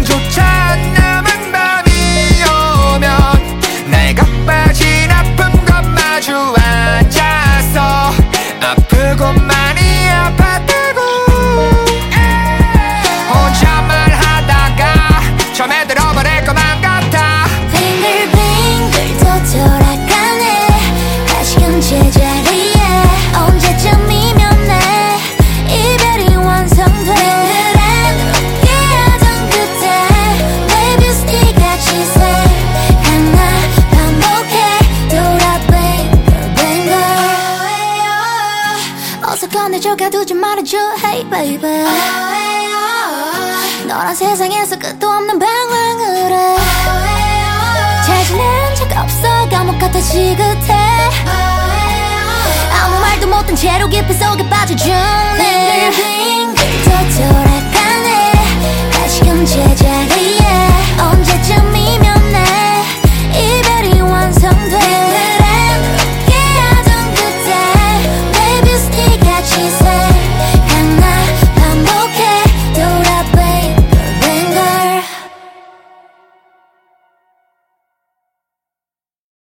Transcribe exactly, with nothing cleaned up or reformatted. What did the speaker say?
조차 안 남은 밤이 오면 내가 빠진 아픔과 마주 앉아서 아프고 많이 아팠다고 혼자 말하다가 처음에 들어버릴 것만 같아. 빙글빙글 또 돌아가네 다시금 제자리에 언제쯤이면 내 이별이 완성돼. 늘 함께하던 그때 Baby stick 같이 생각나 반복해 돌아 뱅글 뱅글. 어서 내줘 가두지 말아줘 Hey baby. 너란 세상에서 끝도 없는 방황을 해. 잘 지낸 적 없어 감옥 같아 지긋해. 아무 말도 못한 채로 깊이 속에 빠져주네. 빙글빙글 또 돌아가네 다시금 제자리